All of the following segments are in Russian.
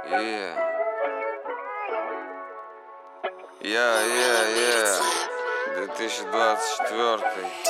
Yeah. 2024.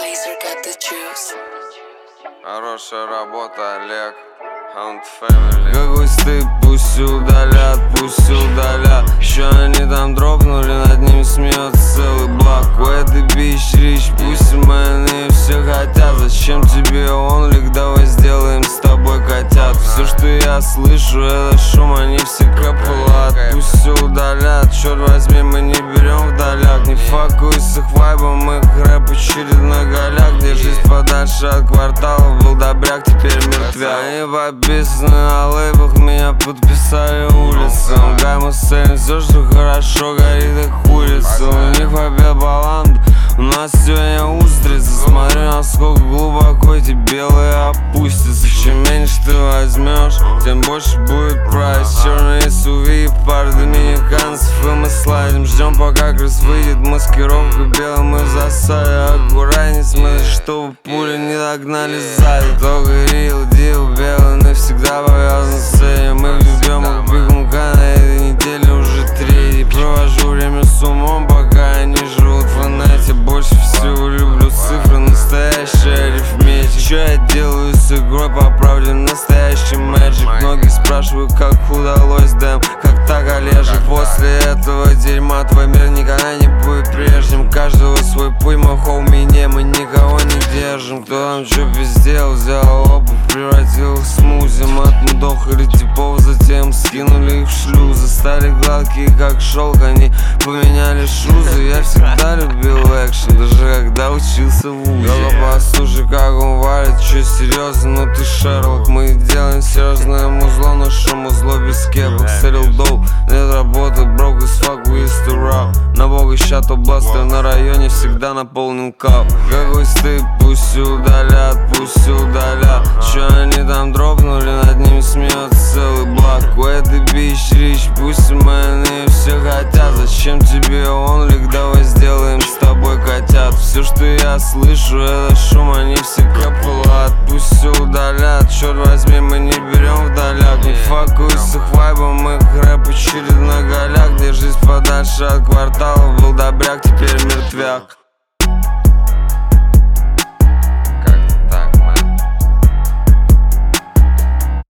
Хорошая работа, Олег. Hound Family. Какой стыд, пусть удалят, пусть удалят. Еще они там дропнули, над ними смеется целый блок. У этой бич рич, пусть майны все хотят. Зачем тебе онлик, давай сделаем с тобой котят. Все, что я слышу, это шум, они все копылат. Пусть все удалят, черт возьми, мы не берем вдаляк. Не факуй с их вайбом, их рэп очередной голяк. Держись подальше от кварталов, был добряк, теперь мертвяк. Они подписаны на лейбах, меня подписали улицам. Гайму сцене, все, что хорошо, горит их улица. У них побед баланду, у нас сегодня устрица. Смотрю, насколько глубоко эти белые опустятся. Чем меньше ты возьмешь, тем больше будет прайс. Черные SUV, пар доминиканцев, и мы слайдим. Ждем, пока крыс выйдет, маскировка белым и в засаде. Аккуратней смотри, чтобы пули не догнали сзади. Только рил, дил, белый навсегда повязан с этим. Мы любим их бегунка, на этой неделе уже третий. Провожу время с умом, пока они живут в инете. Больше всего люблю цифры, настоящая арифметика. Что я делаю с игрой, по правде настоящий мэджик. Многие спрашивают, как удалось дэм, как так, Олежек. После этого дерьма твой мир никогда не будет прежним. Каждого свой путь, мы хоуми, не, мы никого не держим. Кто там что пиздел, взял обувь, превратил их в смузи. Матом дохали типов, затем скинули их в шлюзы. Стали гладкие, как шелк, они поменяли шузы. Я всегда любил экшен, даже когда учился в УЗИ. Только послушай, как он валит, чё серьезно, ну ты Шерлок. Мы делаем серьезное музло, но шо музло без кепок. Сэрил доу, нет работы, брок из fuck we used to rap. На бога ща то бластер на районе всегда наполнен кап. Какой стыд, пусть удалят, пусть удалят. Чё они там дропнули, над ними смеется целый блок. У этой бич рич, пусть майны все хотят. Зачем тебе онлик, давай сделаем с тобой котят. Все, что я слышу, это шум, они все копылат. Пусть все удалят, черт возьми, мы не берем вдаляк. Не факуй с их вайбом, их рэп очередной